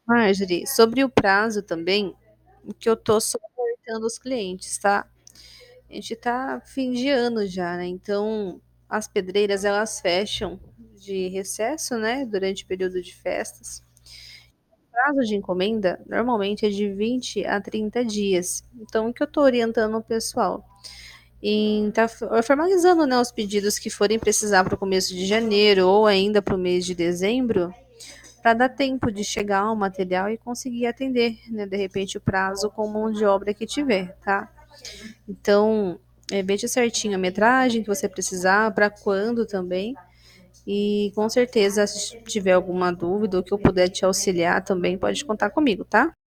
Marjorie, sobre o prazo também, o que eu tô só alertando os clientes, tá? A gente tá fim de ano já, né? Então, as pedreiras elas fecham de recesso, né? Durante o período de festas. O prazo de encomenda normalmente é de 20 a 30 dias. Então, o que eu tô orientando o pessoal? Em tá formalizando, né, os pedidos que forem precisar para o começo de janeiro ou ainda para o mês de dezembro, para dar tempo de chegar o material e conseguir atender, né, de repente o prazo com mão de obra que tiver, tá? Então, veja certinho a metragem que você precisar, para quando também. E com certeza, se tiver alguma dúvida ou que eu puder te auxiliar também, pode contar comigo, tá?